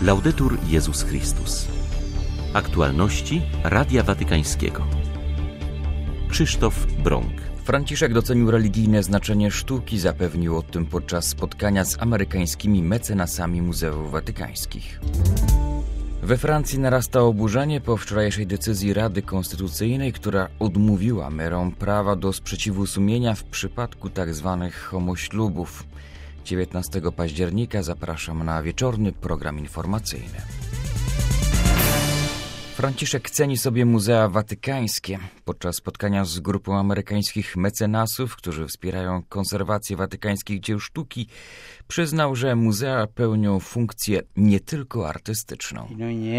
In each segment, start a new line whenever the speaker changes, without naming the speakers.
Laudetur Jezus Chrystus. Aktualności Radia Watykańskiego. Krzysztof Brąk.
Franciszek docenił religijne znaczenie sztuki, zapewnił o tym podczas spotkania z amerykańskimi mecenasami muzeów watykańskich. We Francji narasta oburzenie po wczorajszej decyzji Rady Konstytucyjnej, która odmówiła merom prawa do sprzeciwu sumienia w przypadku tzw. homoślubów. 19 października zapraszam na wieczorny program informacyjny. Franciszek ceni sobie muzea watykańskie. Podczas spotkania z grupą amerykańskich mecenasów, którzy wspierają konserwację watykańskich dzieł sztuki, przyznał, że muzea pełnią funkcję nie tylko artystyczną.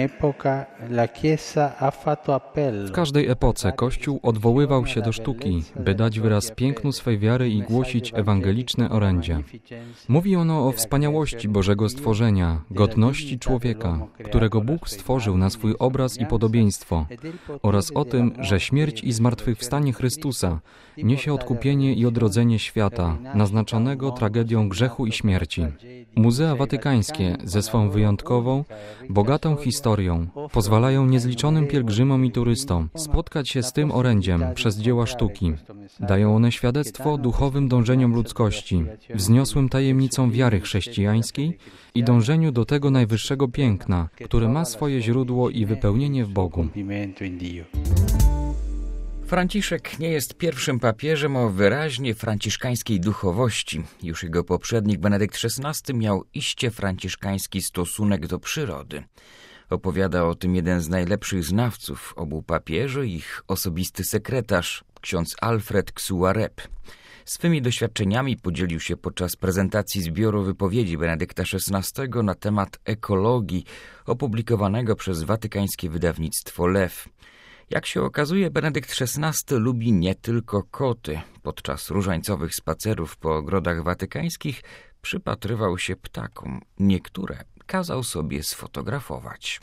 W każdej epoce Kościół odwoływał się do sztuki, by dać wyraz pięknu swej wiary i głosić ewangeliczne orędzie. Mówi ono o wspaniałości Bożego stworzenia, godności człowieka, którego Bóg stworzył na swój obraz i podobieństwo, oraz o tym, że śmierć i zmartwychwstanie Chrystusa niesie odkupienie i odrodzenie świata, naznaczonego tragedią grzechu i śmierci. Muzea watykańskie ze swą wyjątkową, bogatą historią pozwalają niezliczonym pielgrzymom i turystom spotkać się z tym orędziem przez dzieła sztuki. Dają one świadectwo duchowym dążeniom ludzkości, wzniosłym tajemnicom wiary chrześcijańskiej i dążeniu do tego najwyższego piękna, które ma swoje źródło i wypełnienie w Bogu.
Franciszek nie jest pierwszym papieżem o wyraźnie franciszkańskiej duchowości. Już jego poprzednik Benedykt XVI miał iście franciszkański stosunek do przyrody. Opowiada o tym jeden z najlepszych znawców obu papieży, ich osobisty sekretarz, ksiądz Alfred Xuareb. Swymi doświadczeniami podzielił się podczas prezentacji zbioru wypowiedzi Benedykta XVI na temat ekologii, opublikowanego przez watykańskie wydawnictwo Lew. Jak się okazuje, Benedykt XVI lubi nie tylko koty. Podczas różańcowych spacerów po ogrodach watykańskich przypatrywał się ptakom. Niektóre kazał sobie sfotografować.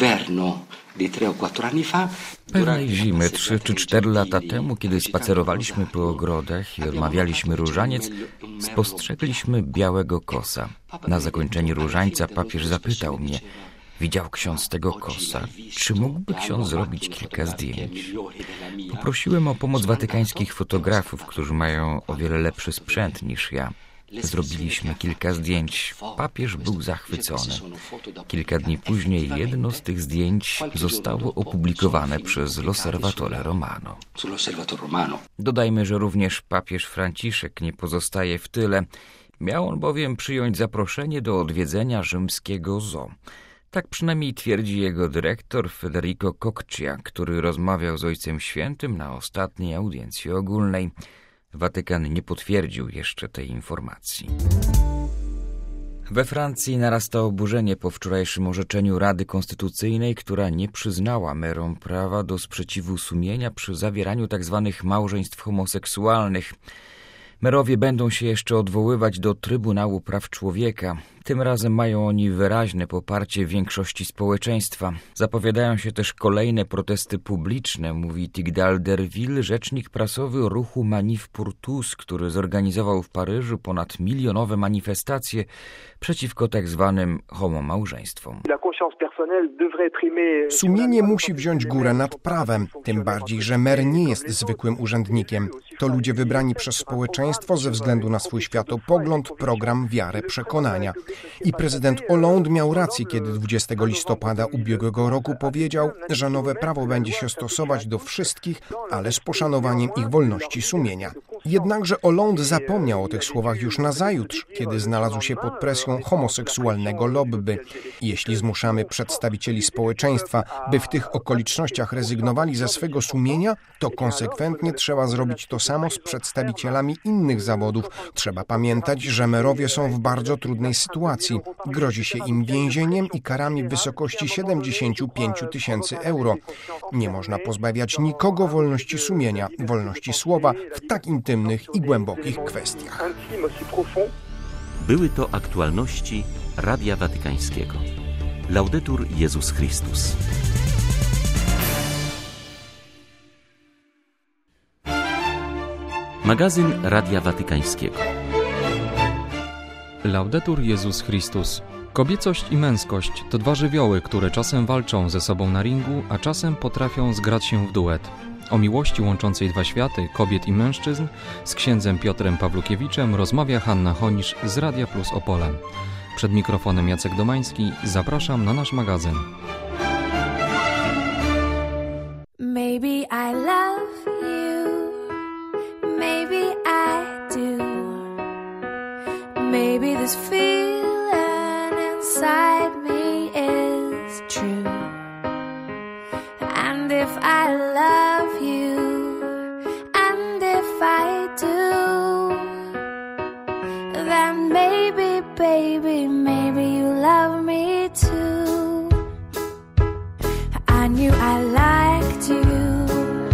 Pewnej zimy 3 czy 4 lata temu, kiedy spacerowaliśmy po ogrodach i odmawialiśmy różaniec, spostrzegliśmy białego kosa. Na zakończenie różańca papież zapytał mnie: widział ksiądz tego kosa? Czy mógłby ksiądz zrobić kilka zdjęć? Poprosiłem o pomoc watykańskich fotografów, którzy mają o wiele lepszy sprzęt niż ja. Zrobiliśmy kilka zdjęć. Papież był zachwycony. Kilka dni później jedno z tych zdjęć zostało opublikowane przez L'Osservatore Romano. Dodajmy, że również papież Franciszek nie pozostaje w tyle. Miał on bowiem przyjąć zaproszenie do odwiedzenia rzymskiego zoo. Tak przynajmniej twierdzi jego dyrektor Federico Coccea, który rozmawiał z Ojcem Świętym na ostatniej audiencji ogólnej. Watykan nie potwierdził jeszcze tej informacji. We Francji narasta oburzenie po wczorajszym orzeczeniu Rady Konstytucyjnej, która nie przyznała merom prawa do sprzeciwu sumienia przy zawieraniu tzw. małżeństw homoseksualnych. Merowie będą się jeszcze odwoływać do Trybunału Praw Człowieka. Tym razem mają oni wyraźne poparcie większości społeczeństwa. Zapowiadają się też kolejne protesty publiczne, mówi Tigdal Derville, rzecznik prasowy ruchu Manif pour tous, który zorganizował w Paryżu ponadmilionowe manifestacje przeciwko tak zwanym homomałżeństwom.
Sumienie musi wziąć górę nad prawem, tym bardziej, że mer nie jest zwykłym urzędnikiem. To ludzie wybrani przez społeczeństwo ze względu na swój światopogląd, program, wiarę, przekonania. I prezydent Hollande miał rację, kiedy 20 listopada ubiegłego roku powiedział, że nowe prawo będzie się stosować do wszystkich, ale z poszanowaniem ich wolności sumienia. Jednakże Hollande zapomniał o tych słowach już nazajutrz, kiedy znalazł się pod presją homoseksualnego lobby. Jeśli zmuszamy przedstawicieli społeczeństwa, by w tych okolicznościach rezygnowali ze swego sumienia, to konsekwentnie trzeba zrobić to samo z przedstawicielami innych zawodów. Trzeba pamiętać, że merowie są w bardzo trudnej sytuacji. Grozi się im więzieniem i karami w wysokości 75 000 euro. Nie można pozbawiać nikogo wolności sumienia, wolności słowa w tak intymnych i głębokich kwestiach.
Były to aktualności Radia Watykańskiego. Laudetur Jezus Chrystus. Magazyn Radia Watykańskiego.
Laudetur Jezus Chrystus. Kobiecość i męskość to dwa żywioły, które czasem walczą ze sobą na ringu, a czasem potrafią zgrać się w duet. O miłości łączącej dwa światy, kobiet i mężczyzn, z księdzem Piotrem Pawlukiewiczem rozmawia Hanna Honisz z Radia Plus Opolem. Przed mikrofonem Jacek Domański, zapraszam na nasz magazyn.
Maybe I love you, maybe I do. Maybe this feeling inside me is true. And if I love you, and if I do, then maybe, baby, maybe you love me too. I knew I liked you,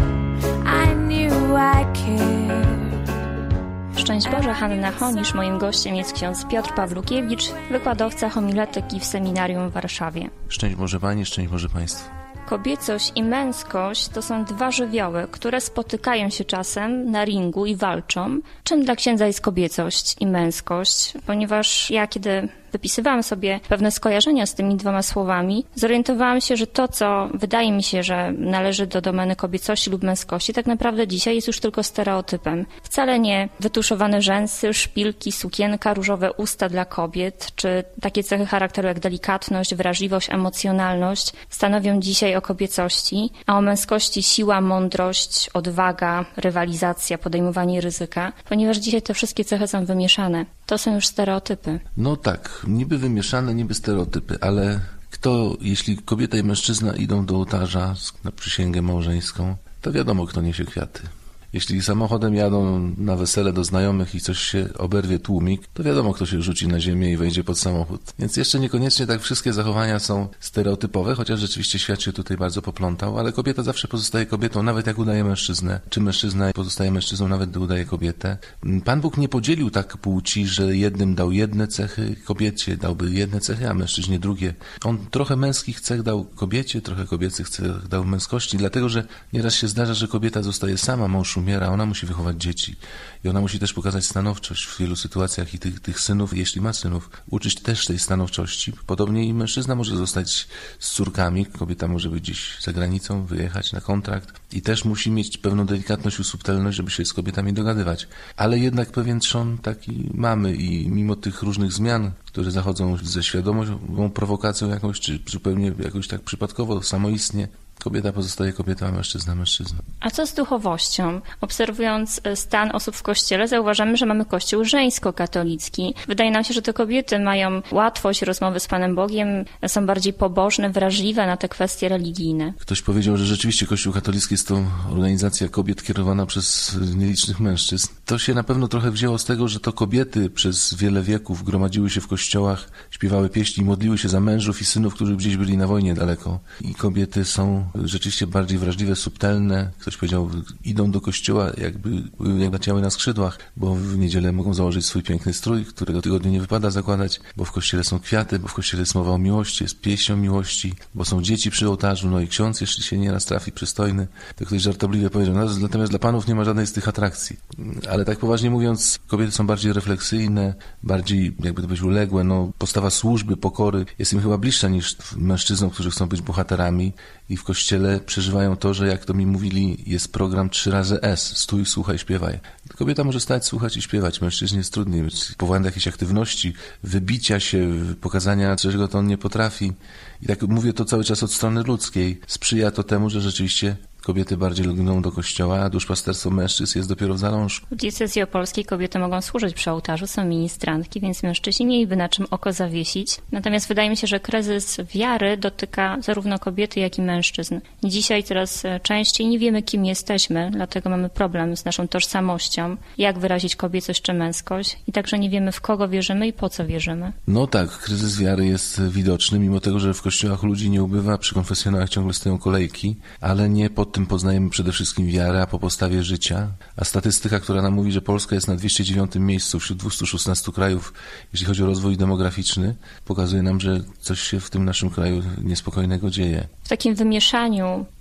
I knew I cared.
Szczęść Boże, Hanna Honisz. Moim gościem jest ksiądz Piotr Pawlukiewicz, wykładowca homiletyki w seminarium w Warszawie.
Szczęść Boże Pani, szczęść Boże Państwu.
Kobiecość i męskość to są dwa żywioły, które spotykają się czasem na ringu i walczą. Czym dla księdza jest kobiecość i męskość? Ponieważ ja, kiedy wypisywałam sobie pewne skojarzenia z tymi dwoma słowami, zorientowałam się, że to, co wydaje mi się, że należy do domeny kobiecości lub męskości, tak naprawdę dzisiaj jest już tylko stereotypem. Wcale nie wytuszowane rzęsy, szpilki, sukienka, różowe usta dla kobiet, czy takie cechy charakteru jak delikatność, wrażliwość, emocjonalność stanowią dzisiaj o kobiecości, a o męskości siła, mądrość, odwaga, rywalizacja, podejmowanie ryzyka, ponieważ dzisiaj te wszystkie cechy są wymieszane. To są już stereotypy.
No tak, niby wymieszane, niby stereotypy, ale jeśli kobieta i mężczyzna idą do ołtarza na przysięgę małżeńską, to wiadomo, kto niesie kwiaty. Jeśli samochodem jadą na wesele do znajomych i coś się oberwie tłumik, to wiadomo, kto się rzuci na ziemię i wejdzie pod samochód. Więc jeszcze niekoniecznie tak wszystkie zachowania są stereotypowe, chociaż rzeczywiście świat się tutaj bardzo poplątał, ale kobieta zawsze pozostaje kobietą, nawet jak udaje mężczyznę, czy mężczyzna pozostaje mężczyzną, nawet gdy udaje kobietę. Pan Bóg nie podzielił tak płci, że jednym dał jedne cechy, kobiecie dałby jedne cechy, a mężczyźnie drugie. On trochę męskich cech dał kobiecie, trochę kobiecych cech dał męskości, dlatego że nieraz się zdarza, że kobieta zostaje sama, mąż umiera, ona musi wychować dzieci i ona musi też pokazać stanowczość w wielu sytuacjach i tych synów, jeśli ma synów, uczyć też tej stanowczości. Podobnie i mężczyzna może zostać z córkami, kobieta może być gdzieś za granicą, wyjechać na kontrakt i też musi mieć pewną delikatność i subtelność, żeby się z kobietami dogadywać. Ale jednak pewien trzon taki mamy i mimo tych różnych zmian, które zachodzą ze świadomą prowokacją jakąś, czy zupełnie jakoś tak przypadkowo, samoistnie, kobieta pozostaje kobietą, a mężczyzna mężczyzną.
A co z duchowością? Obserwując stan osób w Kościele, zauważamy, że mamy Kościół żeńsko-katolicki. Wydaje nam się, że te kobiety mają łatwość rozmowy z Panem Bogiem, są bardziej pobożne, wrażliwe na te kwestie religijne.
Ktoś powiedział, że rzeczywiście Kościół katolicki jest to organizacja kobiet kierowana przez nielicznych mężczyzn. To się na pewno trochę wzięło z tego, że to kobiety przez wiele wieków gromadziły się w kościołach, śpiewały pieśni, modliły się za mężów i synów, którzy gdzieś byli na wojnie daleko. I kobiety są rzeczywiście bardziej wrażliwe, subtelne. Ktoś powiedział, idą do kościoła jakby leciały na skrzydłach, bo w niedzielę mogą założyć swój piękny strój, którego tygodniu nie wypada zakładać, bo w kościele są kwiaty, bo w kościele jest mowa o miłości, jest pieśń o miłości, bo są dzieci przy ołtarzu, no i ksiądz, jeśli się nieraz trafi przystojny, to ktoś żartobliwie powiedział, no, natomiast dla panów nie ma żadnej z tych atrakcji. Ale tak poważnie mówiąc, kobiety są bardziej refleksyjne, bardziej, jakby to powiedzieć, uległe, no, postawa służby, pokory jest im chyba bliższa niż mężczyznom, którzy chcą być bohaterami i w kościele przeżywają to, że jak to mi mówili, jest program 3 razy S. Stój, słuchaj, śpiewaj. Kobieta może stać, słuchać i śpiewać. Mężczyźnie jest trudniej. Powołanie do jakiejś aktywności, wybicia się, pokazania czego to on nie potrafi. I tak mówię to cały czas od strony ludzkiej. Sprzyja to temu, że rzeczywiście kobiety bardziej lgną do kościoła, a duszpasterstwo mężczyzn jest dopiero w zalążku.
W diecezji opolskiej kobiety mogą służyć przy ołtarzu, są ministrantki, więc mężczyźni mieliby na czym oko zawiesić. Natomiast wydaje mi się, że kryzys wiary dotyka zarówno kobiety, jak i mężczyzn. Dzisiaj coraz częściej nie wiemy, kim jesteśmy, dlatego mamy problem z naszą tożsamością, jak wyrazić kobiecość czy męskość i także nie wiemy, w kogo wierzymy i po co wierzymy.
No tak, kryzys wiary jest widoczny, mimo tego, że w kościołach ludzi nie ubywa, przy konfesjonałach ciągle stoją kolejki, ale nie pod tym poznajemy przede wszystkim wiarę, a po postawie życia. A statystyka, która nam mówi, że Polska jest na 209 miejscu wśród 216 krajów, jeśli chodzi o rozwój demograficzny, pokazuje nam, że coś się w tym naszym kraju niespokojnego dzieje.
W takim wymieszaniu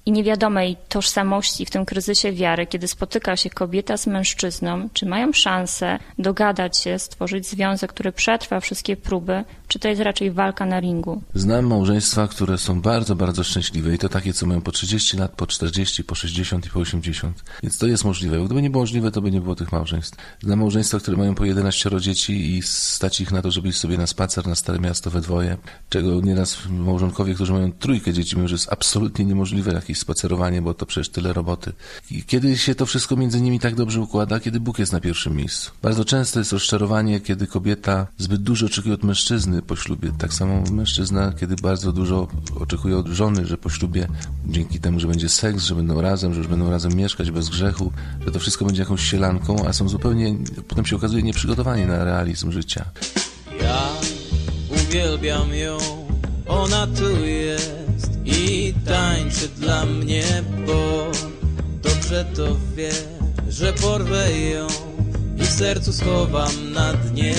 i niewiadomej tożsamości w tym kryzysie wiary, kiedy spotyka się kobieta z mężczyzną, czy mają szansę dogadać się, stworzyć związek, który przetrwa wszystkie próby, czy to jest raczej walka na ringu?
Znam małżeństwa, które są bardzo, bardzo szczęśliwe i to takie, co mają po 30 lat, po 40, po 60 i po 80. Więc to jest możliwe. Gdyby nie było możliwe, to by nie było tych małżeństw. Znam małżeństwa, które mają po 11 dzieci i stać ich na to, żeby iść sobie na spacer na Stare Miasto we dwoje, czego nieraz małżonkowie, którzy mają 3 dzieci, mówią, że jest absolutnie niemożliwe jakieś spacerowanie, bo to przecież tyle roboty. I kiedy się to wszystko między nimi tak dobrze układa, kiedy Bóg jest na pierwszym miejscu. Bardzo często jest rozczarowanie, kiedy kobieta zbyt dużo oczekuje od mężczyzny po ślubie. Tak samo mężczyzna, kiedy bardzo dużo oczekuje od żony, że po ślubie dzięki temu, że będzie seks, że będą razem, że już będą razem mieszkać bez grzechu, że to wszystko będzie jakąś sielanką, a są zupełnie, potem się okazuje, nieprzygotowani na realizm życia.
Ja uwielbiam ją, ona tu jest i tańczy dla mnie, bo dobrze to wie, że porwę ją i w sercu schowam na dnie.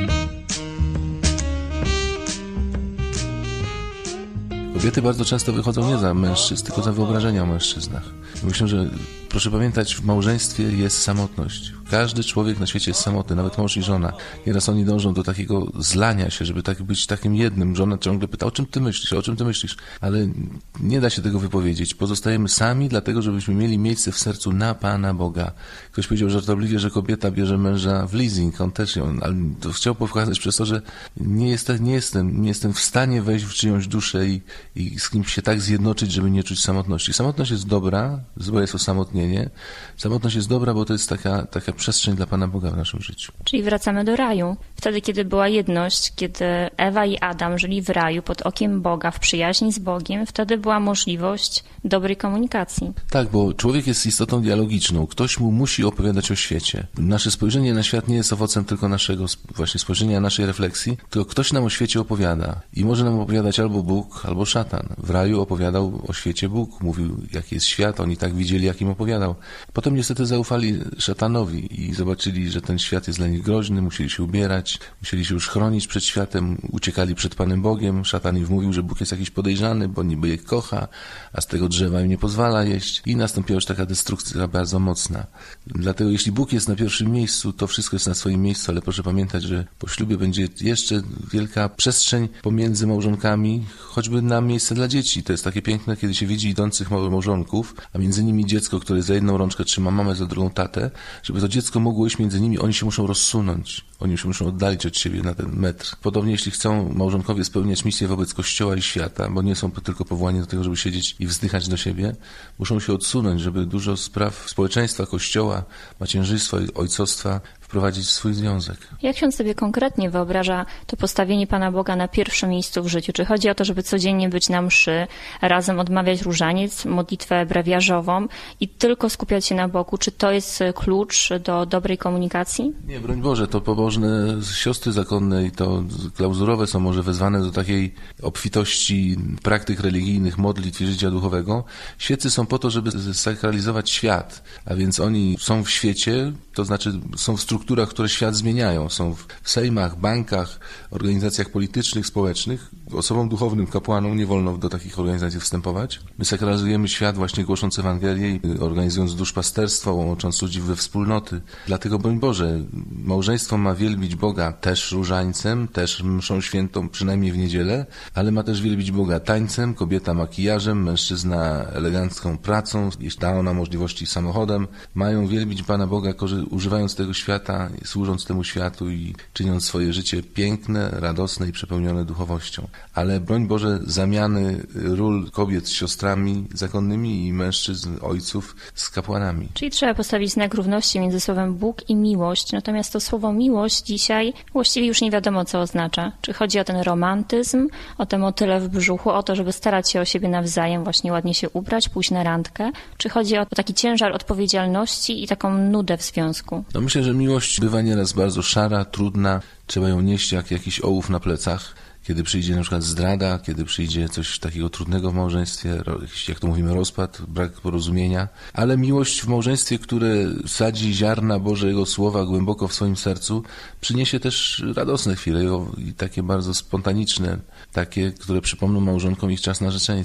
Kobiety bardzo często wychodzą nie za mężczyzn, tylko za wyobrażenia o mężczyznach. Myślę, że proszę pamiętać, w małżeństwie jest samotność. Każdy człowiek na świecie jest samotny, nawet mąż i żona. Nieraz oni dążą do takiego zlania się, żeby być takim jednym. Żona ciągle pyta, o czym ty myślisz? Ale nie da się tego wypowiedzieć. Pozostajemy sami, dlatego żebyśmy mieli miejsce w sercu na Pana Boga. Ktoś powiedział żartobliwie, że kobieta bierze męża w leasing, on też ją, ale to chciał pokazać przez to, że nie jestem w stanie wejść w czyjąś duszę i z kimś się tak zjednoczyć, żeby nie czuć samotności. Samotność jest dobra, złe jest osamotnienie. Samotność jest dobra, bo to jest taka przestrzeń dla Pana Boga w naszym życiu.
Czyli wracamy do raju. Wtedy, kiedy była jedność, kiedy Ewa i Adam żyli w raju pod okiem Boga, w przyjaźni z Bogiem, wtedy była możliwość dobrej komunikacji.
Tak, bo człowiek jest istotą dialogiczną. Ktoś mu musi opowiadać o świecie. Nasze spojrzenie na świat nie jest owocem tylko naszego właśnie spojrzenia, naszej refleksji, tylko ktoś nam o świecie opowiada. I może nam opowiadać albo Bóg, albo szatan. W raju opowiadał o świecie Bóg, mówił, jaki jest świat, oni tak widzieli, jak im opowiadał. Potem niestety zaufali szatanowi i zobaczyli, że ten świat jest dla nich groźny, musieli się ubierać, musieli się już chronić przed światem, uciekali przed Panem Bogiem. Szatan im mówił, że Bóg jest jakiś podejrzany, bo niby je kocha, a z tego drzewa im nie pozwala jeść. I nastąpiła już taka destrukcja bardzo mocna. Dlatego jeśli Bóg jest na pierwszym miejscu, to wszystko jest na swoim miejscu, ale proszę pamiętać, że po ślubie będzie jeszcze wielka przestrzeń pomiędzy małżonkami, choćby na miejsce dla dzieci. To jest takie piękne, kiedy się widzi idących małżonków, a między nimi dziecko, które za jedną rączkę trzyma mamę, za drugą tatę, żeby to dziecko mogło iść między nimi, oni się muszą rozsunąć. Oni się muszą oddalić od siebie na ten metr. Podobnie jeśli chcą małżonkowie spełniać misję wobec Kościoła i świata, bo nie są tylko powołani do tego, żeby siedzieć i wzdychać do siebie, muszą się odsunąć, żeby dużo spraw społeczeństwa, Kościoła, macierzyństwa i ojcostwa wprowadzić w swój związek.
Jak ksiądz sobie konkretnie wyobraża to postawienie Pana Boga na pierwszym miejscu w życiu? Czy chodzi o to, żeby codziennie być na mszy, razem odmawiać różaniec, modlitwę brewiarzową i tylko skupiać się na Bogu? Czy to jest klucz do dobrej komunikacji?
Nie, broń Boże, to pobożne siostry zakonne i to klauzurowe są może wezwane do takiej obfitości praktyk religijnych, modlitw i życia duchowego. Świeccy są po to, żeby sakralizować świat, a więc oni są w świecie, to znaczy są w strukturach, które świat zmieniają. Są w sejmach, bankach, organizacjach politycznych, społecznych. Osobom duchownym, kapłanom nie wolno do takich organizacji wstępować. My sakralizujemy świat właśnie głosząc Ewangelię i organizując duszpasterstwo, łącząc ludzi we wspólnoty. Dlatego, broń Boże, małżeństwo ma wielbić Boga też różańcem, też mszą świętą, przynajmniej w niedzielę, ale ma też wielbić Boga tańcem, kobieta makijażem, mężczyzna elegancką pracą, jeśli da ona możliwości samochodem. Mają wielbić Pana Boga, używając tego świata, służąc temu światu i czyniąc swoje życie piękne, radosne i przepełnione duchowością. Ale broń Boże, zamiany ról kobiet z siostrami zakonnymi i mężczyzn, ojców z kapłanami.
Czyli trzeba postawić znak równości między słowem Bóg i miłość. Natomiast to słowo miłość dzisiaj właściwie już nie wiadomo, co oznacza. Czy chodzi o ten romantyzm, o te motyle w brzuchu, o to, żeby starać się o siebie nawzajem, właśnie ładnie się ubrać, pójść na randkę? Czy chodzi o taki ciężar odpowiedzialności i taką nudę w związku?
No myślę, że miłość bywa nieraz bardzo szara, trudna. Trzeba ją nieść jak jakiś ołów na plecach. Kiedy przyjdzie na przykład zdrada, kiedy przyjdzie coś takiego trudnego w małżeństwie, jak to mówimy, rozpad, brak porozumienia, ale miłość w małżeństwie, które sadzi ziarna Bożego Słowa głęboko w swoim sercu, przyniesie też radosne chwile i takie bardzo spontaniczne, takie, które przypomną małżonkom ich czas narzeczeński.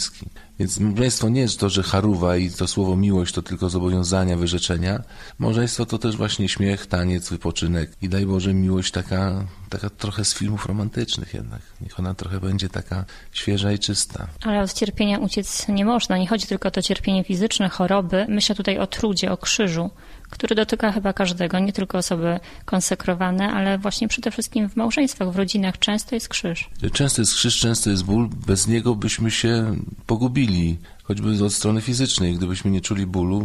Więc małżeństwo nie jest to, że charuwa i to słowo miłość to tylko zobowiązania, wyrzeczenia. Małżeństwo to też właśnie śmiech, taniec, wypoczynek. I daj Boże miłość taka trochę z filmów romantycznych jednak. Niech ona trochę będzie taka świeża i czysta.
Ale od cierpienia uciec nie można. Nie chodzi tylko o to cierpienie fizyczne, choroby. Myślę tutaj o trudzie, o krzyżu, który dotyka chyba każdego, nie tylko osoby konsekrowane, ale właśnie przede wszystkim w małżeństwach, w rodzinach często jest krzyż.
Często jest krzyż, często jest ból. Bez niego byśmy się pogubili, choćby od strony fizycznej. Gdybyśmy nie czuli bólu,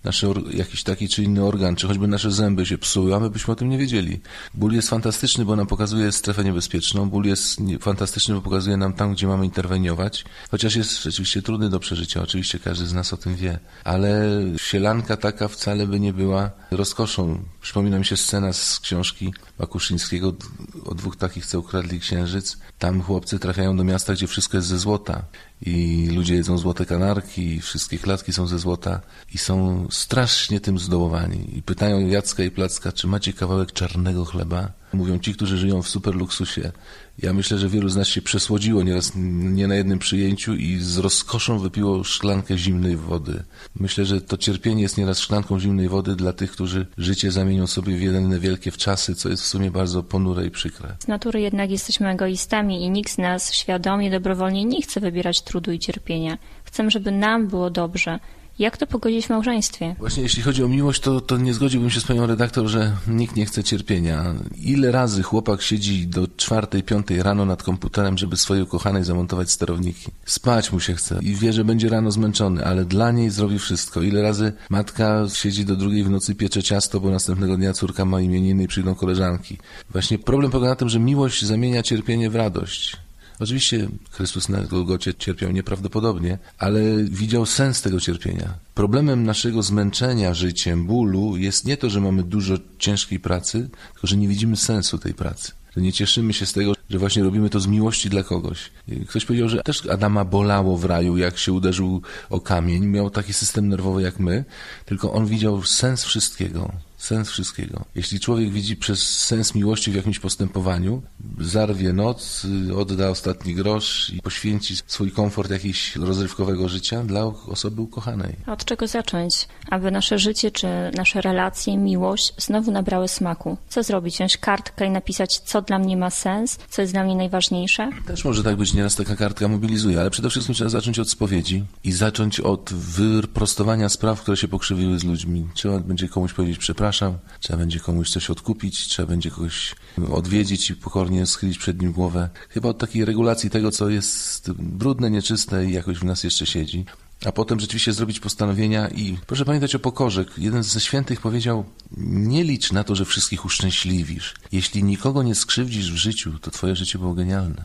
jakiś taki czy inny organ, czy choćby nasze zęby się psuły, a my byśmy o tym nie wiedzieli. Ból jest fantastyczny, bo nam pokazuje strefę niebezpieczną. Ból jest fantastyczny, bo pokazuje nam tam, gdzie mamy interweniować. Chociaż jest rzeczywiście trudny do przeżycia. Oczywiście każdy z nas o tym wie. Ale sielanka taka wcale by nie była rozkoszą. Przypomina mi się scena z książki Bakuszyńskiego o 2 takich, co ukradli księżyc. Tam chłopcy trafiają do miasta, gdzie wszystko jest ze złota. I ludzie jedzą złote kanarki, i wszystkie klatki są ze złota i są strasznie tym zdołowani. I pytają Jacka i Placka, czy macie kawałek czarnego chleba? Mówią ci, którzy żyją w super luksusie. Ja myślę, że wielu z nas się przesłodziło nieraz nie na jednym przyjęciu i z rozkoszą wypiło szklankę zimnej wody. Myślę, że to cierpienie jest nieraz szklanką zimnej wody dla tych, którzy życie zamienią sobie w jedne wielkie wczasy, co jest w sumie bardzo ponure i przykre.
Z natury jednak jesteśmy egoistami i nikt z nas świadomie, dobrowolnie nie chce wybierać trudu i cierpienia. Chcemy, żeby nam było dobrze. Jak to pogodzić w małżeństwie?
Właśnie jeśli chodzi o miłość, to nie zgodziłbym się z panią redaktor, że nikt nie chce cierpienia. Ile razy chłopak siedzi do 4, 5 rano nad komputerem, żeby swojej ukochanej zamontować sterowniki. Spać mu się chce i wie, że będzie rano zmęczony, ale dla niej zrobi wszystko. Ile razy matka siedzi do 2 w nocy, piecze ciasto, bo następnego dnia córka ma imieniny i przyjdą koleżanki. Właśnie problem polega na tym, że miłość zamienia cierpienie w radość. Oczywiście Chrystus na Golgocie cierpiał nieprawdopodobnie, ale widział sens tego cierpienia. Problemem naszego zmęczenia życiem, bólu jest nie to, że mamy dużo ciężkiej pracy, tylko że nie widzimy sensu tej pracy. Że nie cieszymy się z tego, że właśnie robimy to z miłości dla kogoś. Ktoś powiedział, że też Adama bolało w raju, jak się uderzył o kamień. Miał taki system nerwowy jak my, tylko on widział sens wszystkiego. Sens wszystkiego. Jeśli człowiek widzi przez sens miłości w jakimś postępowaniu, zarwie noc, odda ostatni grosz i poświęci swój komfort jakiegoś rozrywkowego życia dla osoby ukochanej.
Od czego zacząć, aby nasze życie czy nasze relacje, miłość znowu nabrały smaku? Co zrobić? Wziąć kartkę i napisać, co dla mnie ma sens, co jest dla mnie najważniejsze?
Też może tak być, nieraz taka kartka mobilizuje, ale przede wszystkim trzeba zacząć od spowiedzi i zacząć od wyprostowania spraw, które się pokrzywiły z ludźmi. Trzeba będzie komuś powiedzieć przepraszam, trzeba będzie komuś coś odkupić, trzeba będzie kogoś odwiedzić i pokornie schylić przed nim głowę. Chyba od takiej regulacji tego, co jest brudne, nieczyste i jakoś w nas jeszcze siedzi. A potem rzeczywiście zrobić postanowienia i proszę pamiętać o pokorze. Jeden ze świętych powiedział, nie licz na to, że wszystkich uszczęśliwisz. Jeśli nikogo nie skrzywdzisz w życiu, to twoje życie było genialne.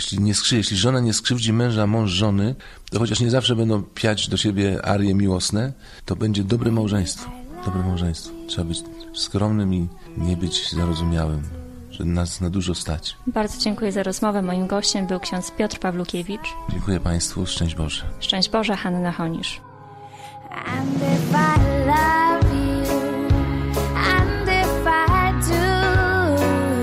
Jeśli żona nie skrzywdzi męża, a mąż żony, to chociaż nie zawsze będą piać do siebie arie miłosne, to będzie dobre małżeństwo. Dobre małżeństwo. Trzeba być skromnym i nie być zarozumiałym, że nas na dużo stać.
Bardzo dziękuję za rozmowę. Moim gościem był ksiądz Piotr Pawlukiewicz.
Dziękuję Państwu. Szczęść Boże.
Szczęść Boże, Hanna Honisz.
And if I love you, and if I do,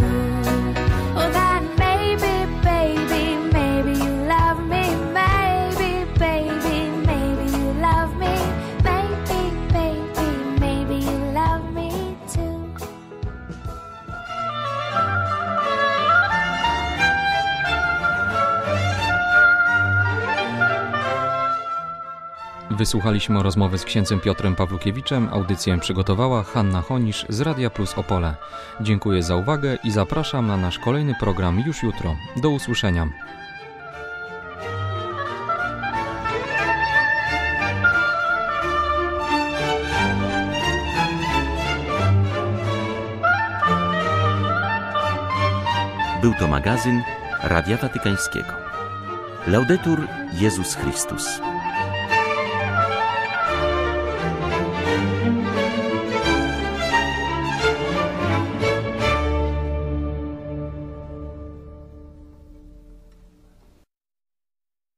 well then maybe, baby, maybe you love me, maybe, baby, maybe you love me, maybe, baby, maybe you love me too.
Wysłuchaliśmy rozmowy z księdzem Piotrem Pawłukiewiczem. Audycję przygotowała Hanna Honisz z Radia Plus Opole. Dziękuję za uwagę i zapraszam na nasz kolejny program już jutro. Do usłyszenia.
Był to magazyn Radia Watykańskiego. Laudetur Jezus Chrystus.